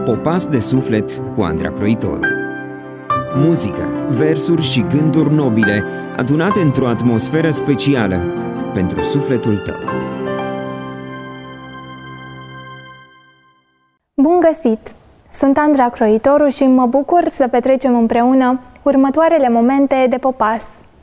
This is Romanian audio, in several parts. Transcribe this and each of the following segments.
Popas de suflet cu Andra Croitoru. Muzică, versuri și gânduri nobile adunate într-o atmosferă specială pentru sufletul tău. Bun găsit! Sunt Andra Croitoru și mă bucur să petrecem împreună următoarele momente de Popas.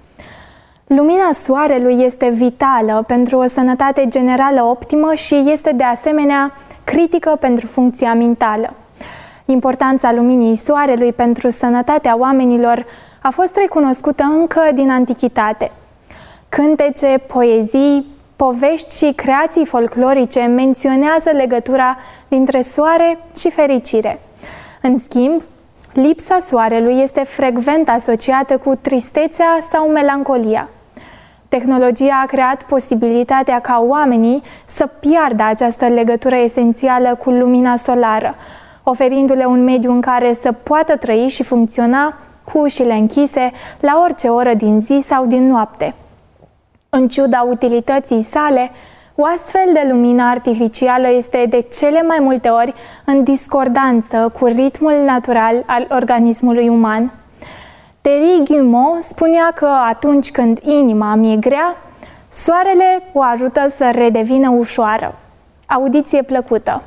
Lumina soarelui este vitală pentru o sănătate generală optimă și este de asemenea critică pentru funcția mentală. Importanța luminii soarelui pentru sănătatea oamenilor a fost recunoscută încă din antichitate. Cântece, poezii, povești și creații folclorice menționează legătura dintre soare și fericire. În schimb, lipsa soarelui este frecvent asociată cu tristețea sau melancolia. Tehnologia a creat posibilitatea ca oamenii să piardă această legătură esențială cu lumina solară, oferindu-le un mediu în care să poată trăi și funcționa cu ușile închise la orice oră din zi sau din noapte. În ciuda utilității sale, o astfel de lumină artificială este de cele mai multe ori în discordanță cu ritmul natural al organismului uman. Thierry Guimont spunea că atunci când inima mi-e grea, soarele o ajută să redevină ușoară. Audiție plăcută!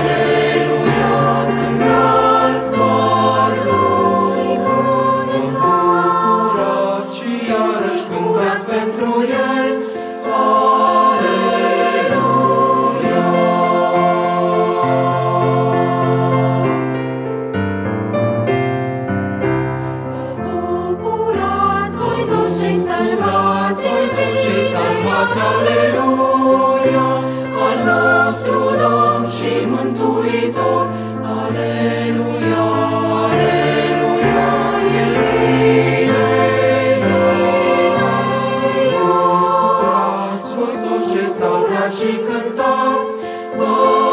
Aleluia, cântați doar lui, cântați. Cântăți aleluia, al nostru Domn și Mântuitor. Aleluia, aleluia, El vine, urați voi toți ce salvați și cântați, vă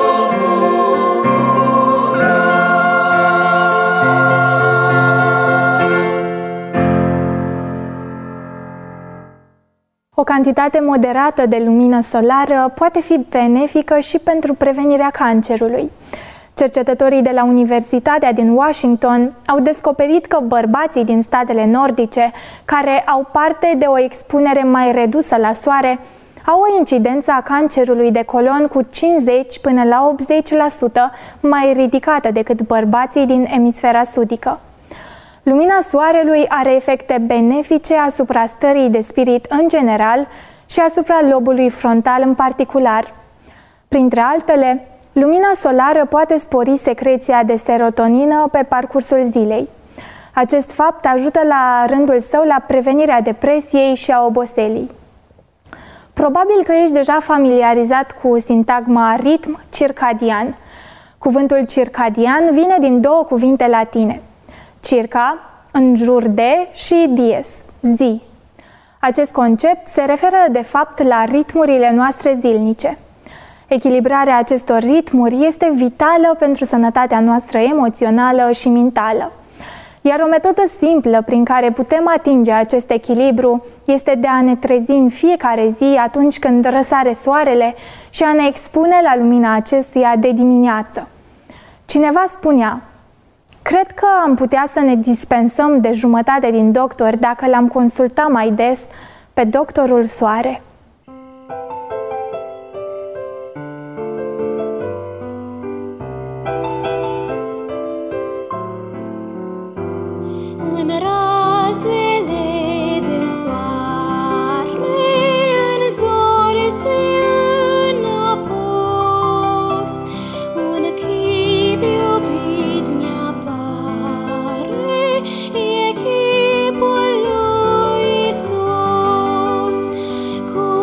O cantitate moderată de lumină solară poate fi benefică și pentru prevenirea cancerului. Cercetătorii de la Universitatea din Washington au descoperit că bărbații din statele nordice, care au parte de o expunere mai redusă la soare, au o incidență a cancerului de colon cu 50 până la 80% mai ridicată decât bărbații din emisfera sudică. Lumina soarelui are efecte benefice asupra stării de spirit în general și asupra lobului frontal în particular. Printre altele, lumina solară poate spori secreția de serotonină pe parcursul zilei. Acest fapt ajută la rândul său la prevenirea depresiei și a oboselii. Probabil că ești deja familiarizat cu sintagma ritm circadian. Cuvântul circadian vine din două cuvinte latine: circa, în jur de, și dies, zi. Acest concept se referă de fapt la ritmurile noastre zilnice. Echilibrarea acestor ritmuri este vitală pentru sănătatea noastră emoțională și mentală. Iar o metodă simplă prin care putem atinge acest echilibru este de a ne trezi în fiecare zi atunci când răsare soarele și a ne expune la lumina acestuia de dimineață. Cineva spunea: cred că am putea să ne dispensăm de jumătate din doctori dacă l-am consultat mai des pe doctorul Soare. În razele de soare, în zori și în apus, un chip iubit mi-apare, e chipul lui Iisus. Cu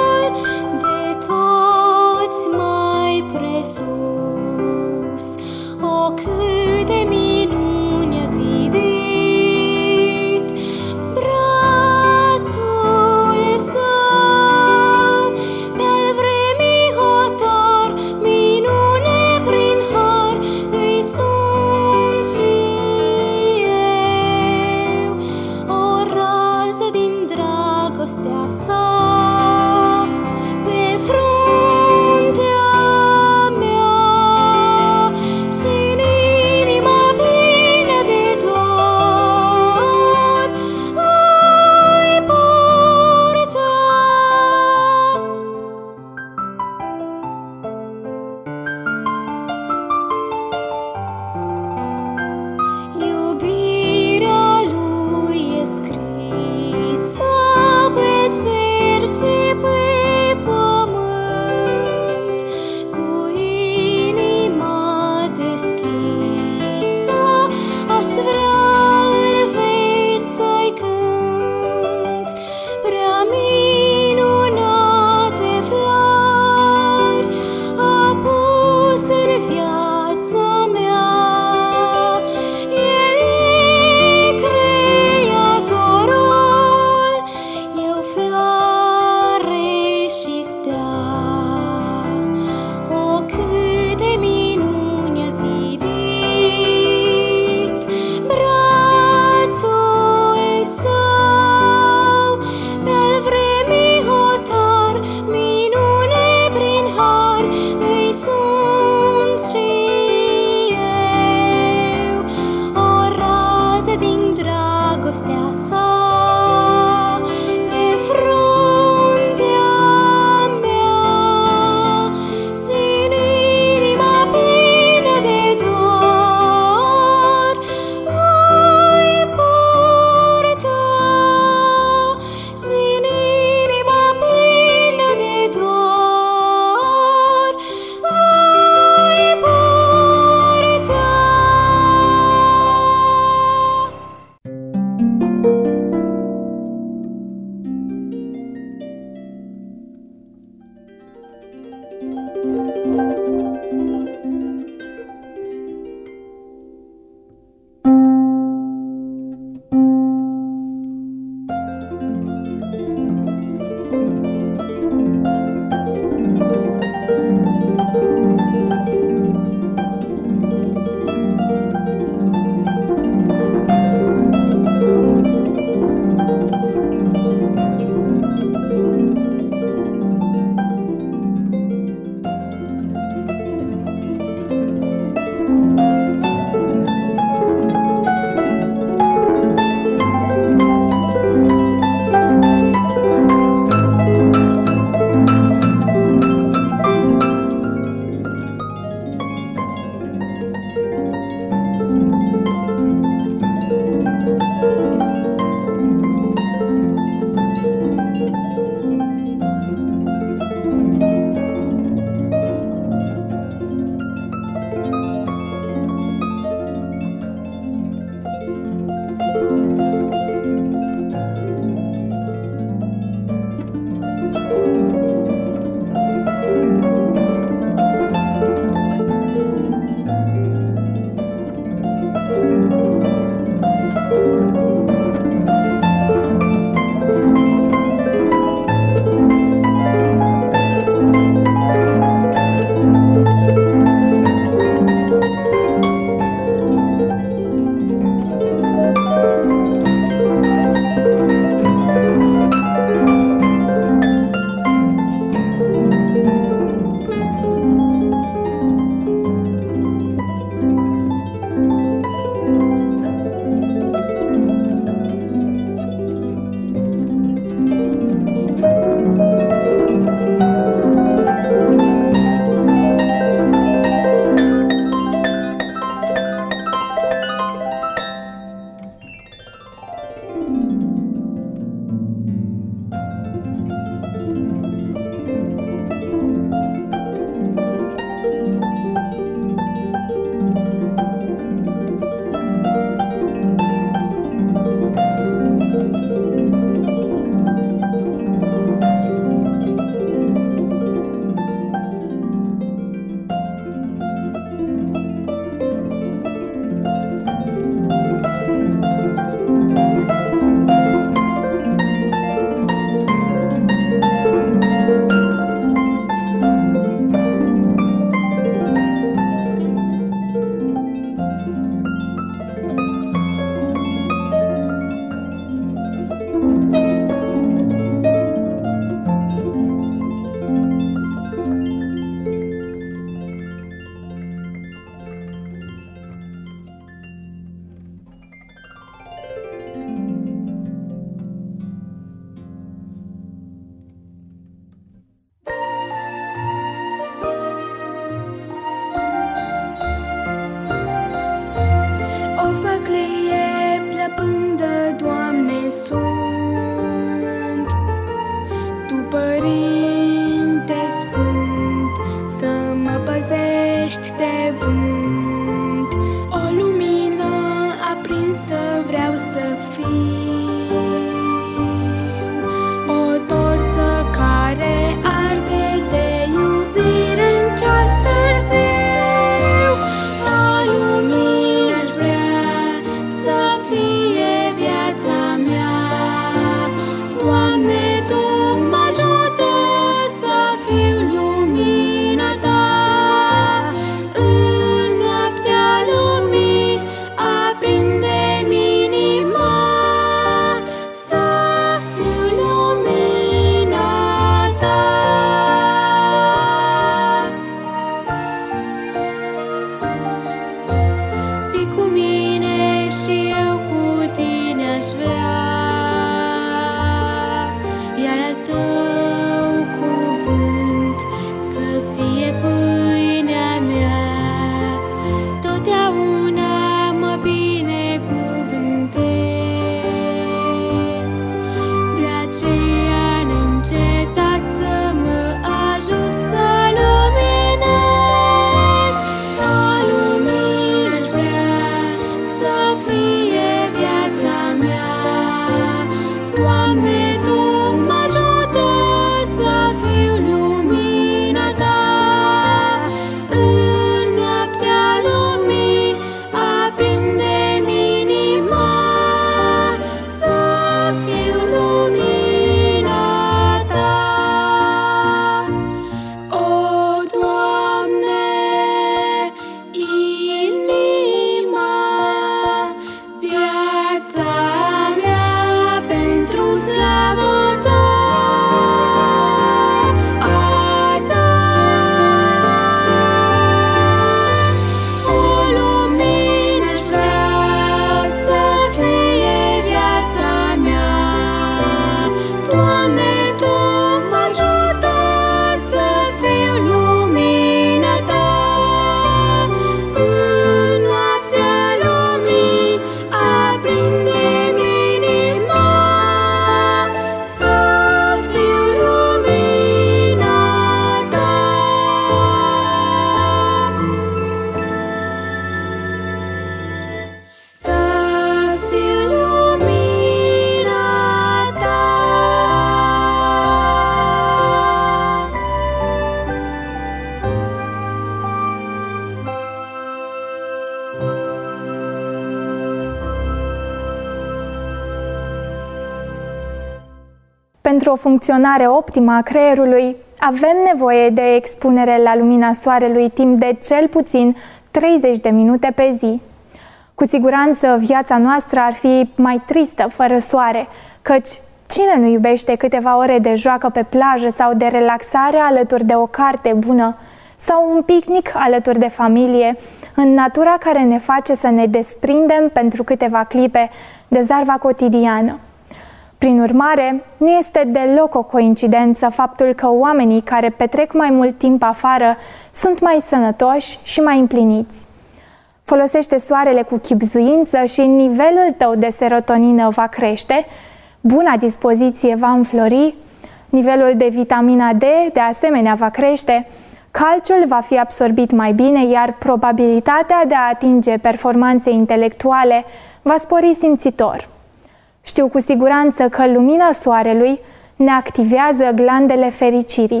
Pentru o funcționare optimă a creierului, avem nevoie de expunere la lumina soarelui timp de cel puțin 30 de minute pe zi. Cu siguranță, viața noastră ar fi mai tristă fără soare, căci cine nu iubește câteva ore de joacă pe plajă sau de relaxare alături de o carte bună sau un picnic alături de familie, în natura care ne face să ne desprindem pentru câteva clipe de zarva cotidiană. Prin urmare, nu este deloc o coincidență faptul că oamenii care petrec mai mult timp afară sunt mai sănătoși și mai împliniți. Folosește soarele cu chibzuință și nivelul tău de serotonină va crește, buna dispoziție va înflori, nivelul de vitamina D de asemenea va crește, calciul va fi absorbit mai bine, iar probabilitatea de a atinge performanțe intelectuale va spori simțitor. Știu cu siguranță că lumina soarelui ne activează glandele fericirii.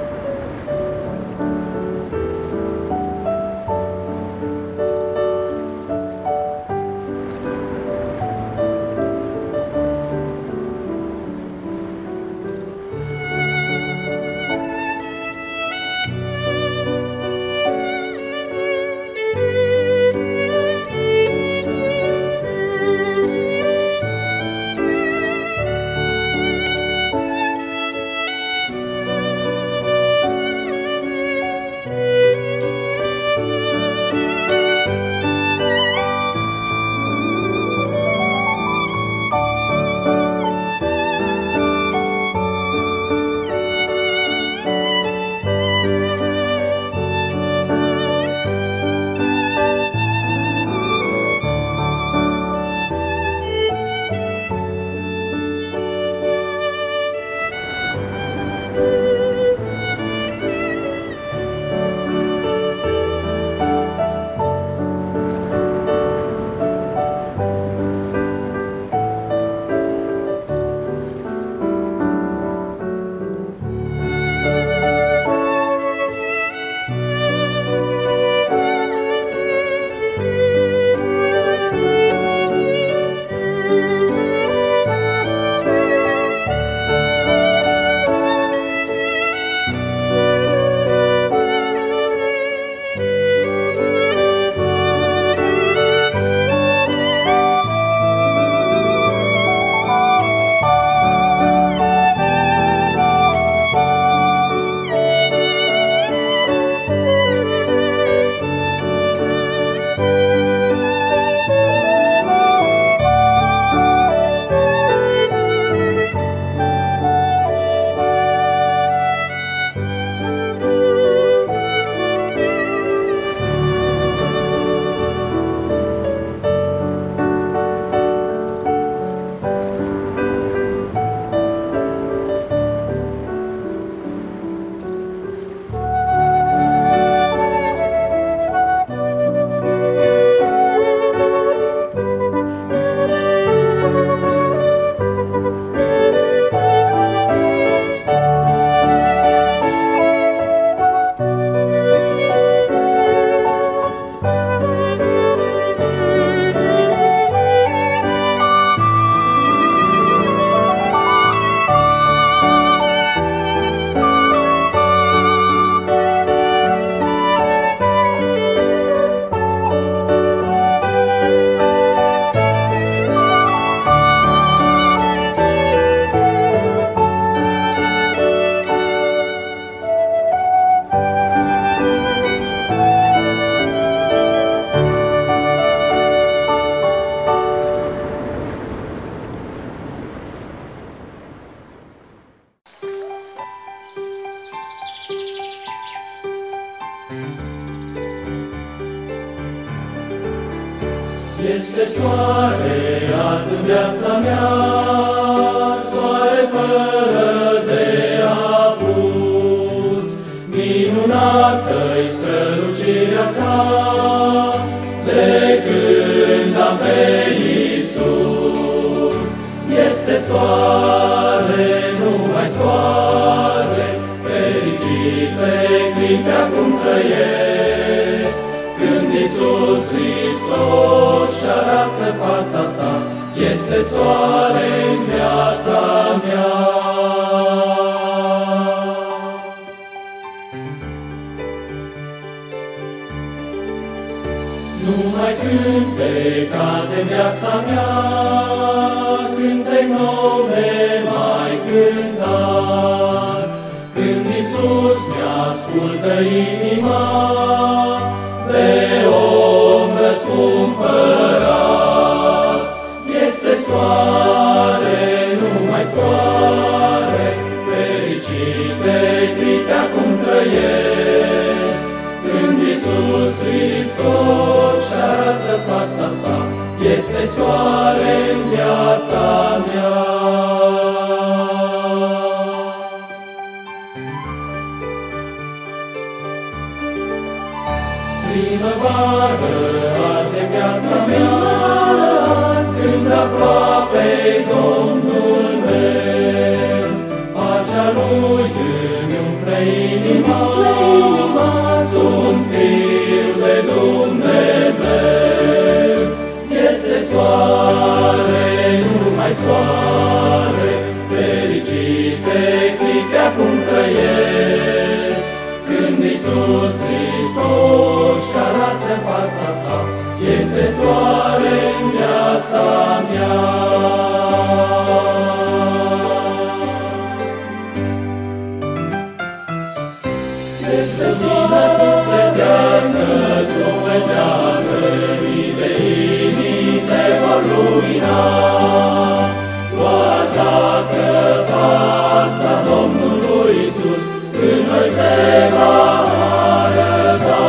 Este soare azi în viața mea, soare fără de apus. Minunată-i strălucirea sa, de când am pe Iisus. Este soare, numai soare, fericite clipe acum trăiesc, când Iisus Hristos și-arată fața sa. Este soare în viața mea. Numai cântec azi în viața mea, cântec nou mai cântat. Când Iisus mi-ascultă inima, de om răscumpărat. Este soare, numai soare, fericite clipe acum trăiesc. Când Iisus Hristos și-arată fața sa, este soare în viața mea. Primăvară azi în viața mea, când aproape-i Domnul meu, pacea Lui îmi umple inima, sunt fiu de Dumnezeu. Este soare, numai soare, fericite clipe acum trăiesc. Când Iisus Hristos și-arată fața sa, este soare în viața mea. Este zină sufletească, mii de inimi se vor lumina, doar dacă fața Domnului Iisus în noi se va arăta.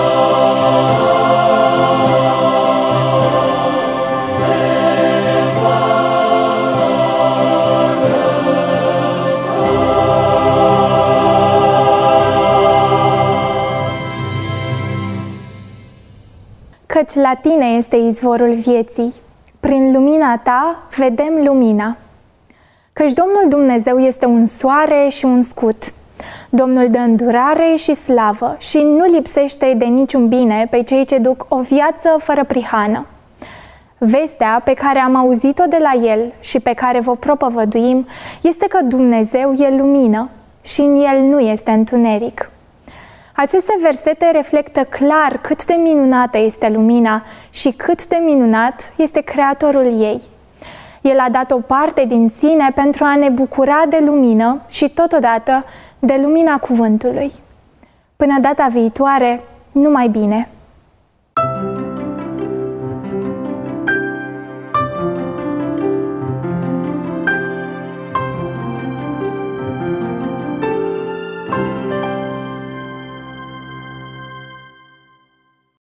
Căci la tine este izvorul vieții, prin lumina ta vedem lumina. Căci Domnul Dumnezeu este un soare și un scut. Domnul dă îndurare și slavă și nu lipsește de niciun bine pe cei ce duc o viață fără prihană. Vestea pe care am auzit-o de la El și pe care vă propovăduim este că Dumnezeu e lumină și în El nu este întuneric. Aceste versete reflectă clar cât de minunată este lumina și cât de minunat este Creatorul ei. El a dat o parte din sine pentru a ne bucura de lumină și totodată de lumina cuvântului. Până data viitoare, numai bine!